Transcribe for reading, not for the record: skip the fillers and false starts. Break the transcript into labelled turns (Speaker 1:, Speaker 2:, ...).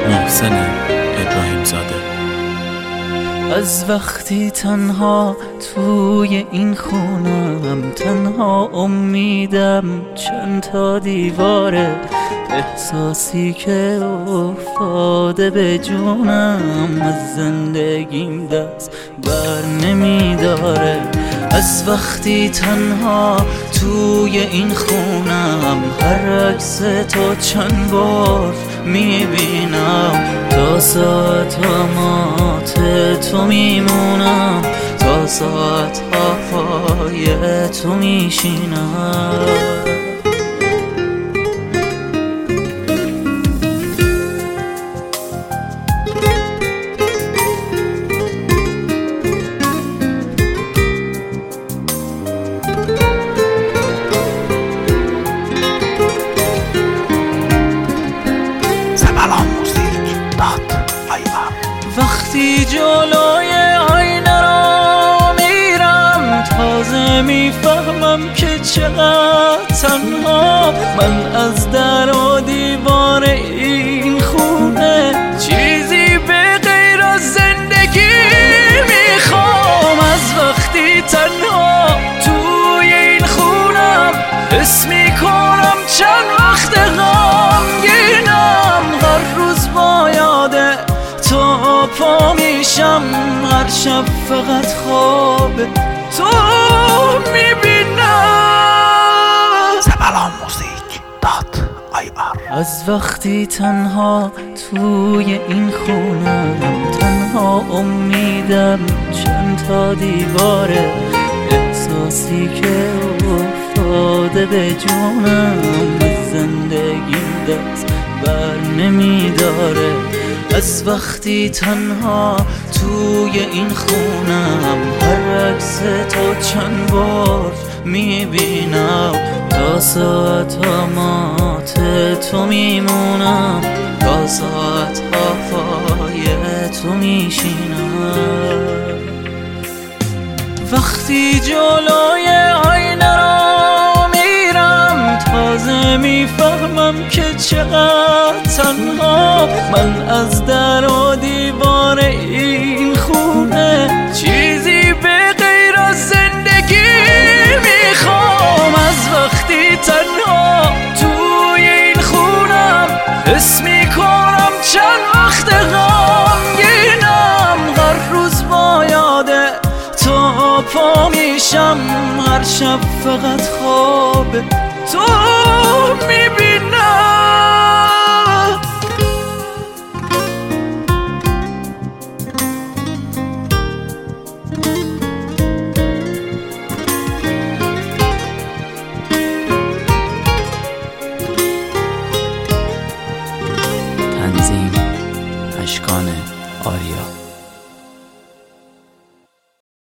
Speaker 1: محسن ابراهیم زاده.
Speaker 2: از وقتی تنها توی این خونم، تنها امیدم چند تا دیواره، احساسی که افتاده به جونم، از زندگیم دست بر نمیداره. از وقتی تنها توی این خونم، هر عکس تو چند بار میبینم، تا ساعت ها مات تو میمونم، تا ساعت ها پای تو میشینم. وقتی جلوی آینه را میرم، تازه میفهمم که چقدر تنها من، از در و دیوار این خونه چیزی به غیر از زندگی میخوام. از وقتی تنها توی این خونم، حس میکنم چند وقت غمگینم، هر روز با یاده تو پا میشم، هر شب فقط خواب تو میبینم. از وقتی تنها توی این خونم، تنها امیدم چند تا دیواره، احساسی که افتاده به جونم، از زندگیم دست بر نمیداره. از وقتی تنها توی این خونم، هر عکس تو چند بار میبینم، تا ساعت ها مات تو میمونم، تا ساعت ها پای تو میشینم. وقتی جلوی آینه را میرم، تازه میفهمم که چقدر تنها من، از در و دیوار این خونه چیزی به غیر از زندگی میخوام. از وقتی تنها توی این خونم، حس میکنم چند وقت غمگینم، هر روز با یاده تو پا میشم، هر شب فقط خواب تو میبینم.